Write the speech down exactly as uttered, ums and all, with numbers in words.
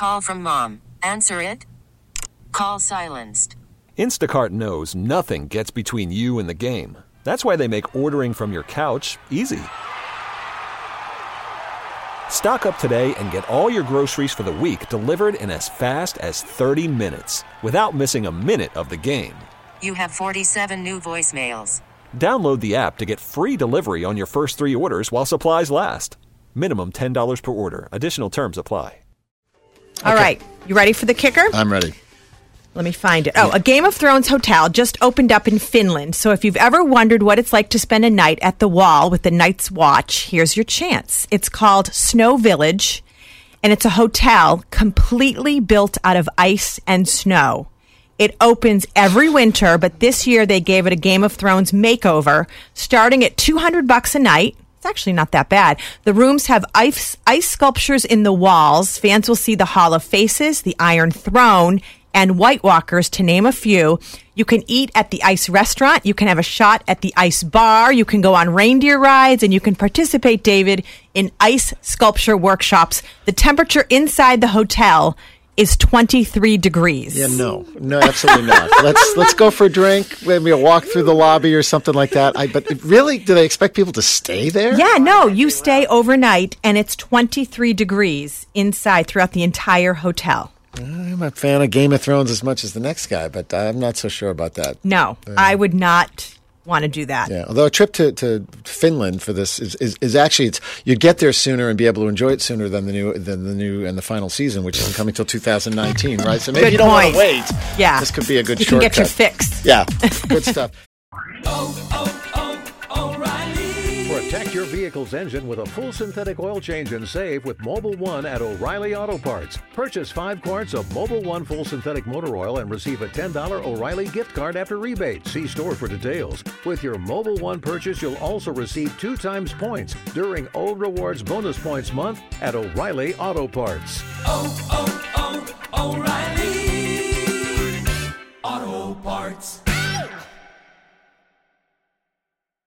call from mom. Answer it. Call silenced. Instacart knows nothing gets between you and the game. That's why they make ordering from your couch easy. Stock up today and get all your groceries for the week delivered in as fast as thirty minutes without missing a minute of the game. You have forty-seven new voicemails. Download the app to get free delivery on your first three orders while supplies last. Minimum ten dollars per order. Additional terms apply. All okay. right. You ready for the kicker? I'm ready. Let me find it. Oh, a Game of Thrones hotel just opened up in Finland. So if you've ever wondered what it's like to spend a night at the Wall with the Night's Watch, here's your chance. It's called Snow Village, and it's a hotel completely built out of ice and snow. It opens every winter, but this year they gave it a Game of Thrones makeover, starting at two hundred bucks a night. It's actually not that bad. The rooms have ice, ice sculptures in the walls. Fans will see the Hall of Faces, the Iron Throne, and White Walkers, to name a few. You can eat at the ice restaurant. You can have a shot at the ice bar. You can go on reindeer rides, and you can participate, David, in ice sculpture workshops. The temperature inside the hotel is twenty-three degrees. Yeah, no, no, absolutely not. let's let's go for a drink, maybe a walk through the lobby or something like that. I, but really, do they expect people to stay there? Yeah, no, you stay overnight, and it's twenty-three degrees inside throughout the entire hotel. I'm a fan of Game of Thrones as much as the next guy, but I'm not so sure about that. No, uh, I would not want to do that. Yeah, although a trip to, to Finland for this is, is, is actually it's you'd get there sooner and be able to enjoy it sooner than the new than the new and the final season, which isn't coming till two thousand nineteen, right? So maybe good you don't point. want to wait. Yeah, this could be a good you shortcut. You can get your fix. Yeah, good stuff. oh, oh, oh, O'Reilly. Protect your vehicle's engine with a full synthetic oil change and save with Mobil one at O'Reilly Auto Parts. Purchase five quarts of Mobil one full synthetic motor oil and receive a ten dollars O'Reilly gift card after rebate. See store for details. With your Mobil one purchase, you'll also receive two times points during O Rewards Bonus Points Month at O'Reilly Auto Parts. Oh, oh, oh, O'Reilly.